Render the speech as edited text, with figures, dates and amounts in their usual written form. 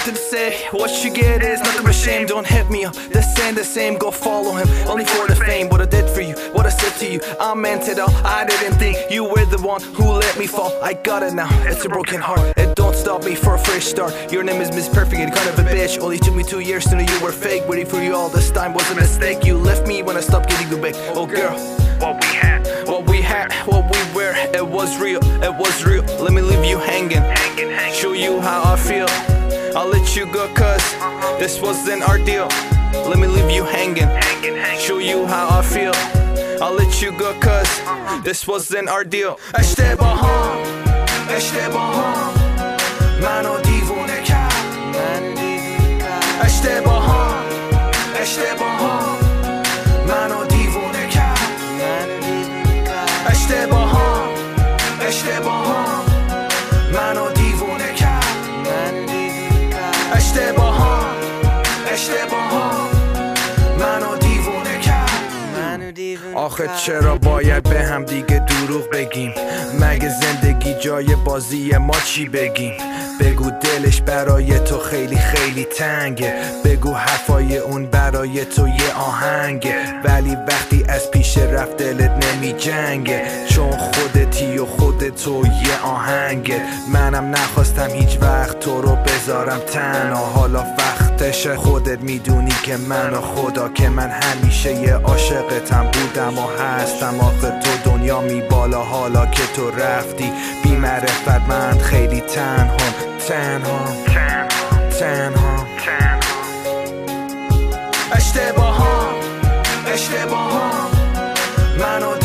nothing to say. What you get is nothing but shame. Don't hit me up, the same, go follow him. Only for the fame, what I did for you, what I said to you. I meant it all, I didn't think you were the one who let me fall. I got it now, it's a broken heart. It don't stop me for a fresh start. Your name is Miss Perfect and kind of a bitch. Only took me 2 years to know you were fake. Waiting for you all this time was a mistake. You left me when I stopped getting you back. Oh girl, what we had, what we were, it was real. Let me leave you hanging, show you how I feel. I'll let you go cause this wasn't our deal. Let me leave you hanging, show you how I feel. I'll let you go cause this wasn't our deal. اشتباهام منو دیوونه کرد. اشتباهام منو دیوونه کرد. اشتباهام منو دیوونه کرد. اشتباهام منو دیوونه کرد. آخه چرا باید به هم دیگه دروغ بگیم؟ مگه زندگی جای بازی ما چی بگیم؟ بگو دلش برای تو خیلی خیلی تنگه. بگو حرفای اون برای تو یه آهنگه. ولی وقتی از پیش رفت دلت نمی جنگه، چون خودتی و خودتو یه آهنگه. منم نخواستم هیچ وقت تو رو بذارم تنها. حالا وقتشه، خودت میدونی که من و خدا که من همیشه یه عاشقتم بودم و هستم. آخه تو دنیا می بالا حالا که تو رفتی بی معرفت. من خیلی تنها اشتباهام منو